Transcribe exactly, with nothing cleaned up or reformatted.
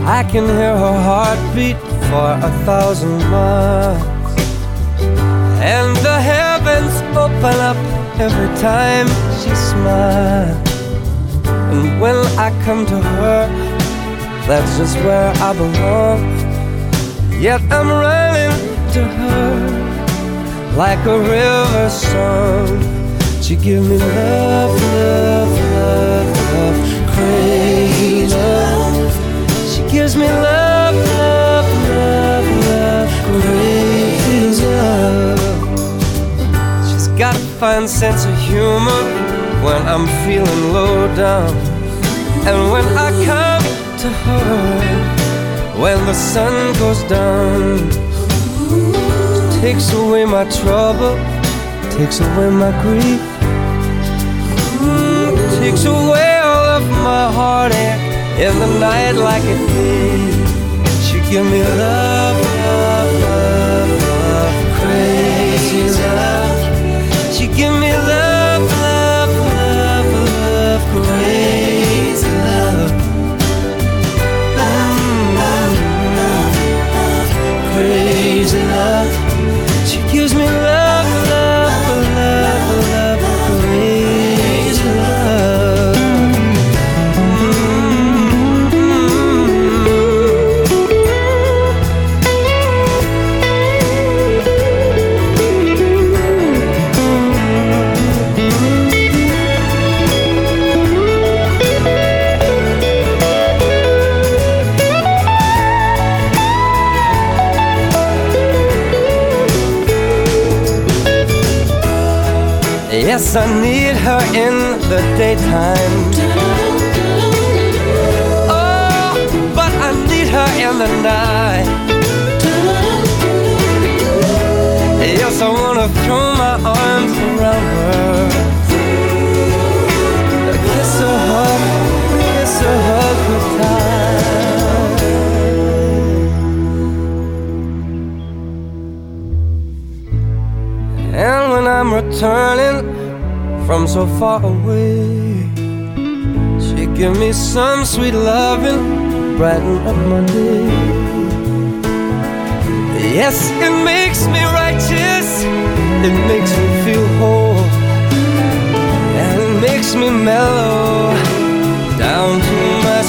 I can hear her heartbeat for a thousand miles, and the heavens open up every time she smiles. And when I come to her, that's just where I belong. Yet I'm running to her like a river song. She give me love, love, love, love, crazy love. She gives me love, love, love, love, crazy love. She's got a fine sense of humor when I'm feeling low down, and when I come to her when the sun goes down. She takes away my trouble, takes away my grief, takes away all of my heartache in the night like a thief. She give me love, love, love, love, crazy love. She give me love, love, love, love, crazy love. Crazy love. She gives me love, love, love, love, crazy love. Yes, I need her in the daytime. Oh, but I need her in the night. Yes, I wanna throw my arms around her, kiss her, hug, kiss her, hug her tight. And when I'm returning from so far away, she give me some sweet loving, brighten up my day. Yes, it makes me righteous, it makes me feel whole, and it makes me mellow down to my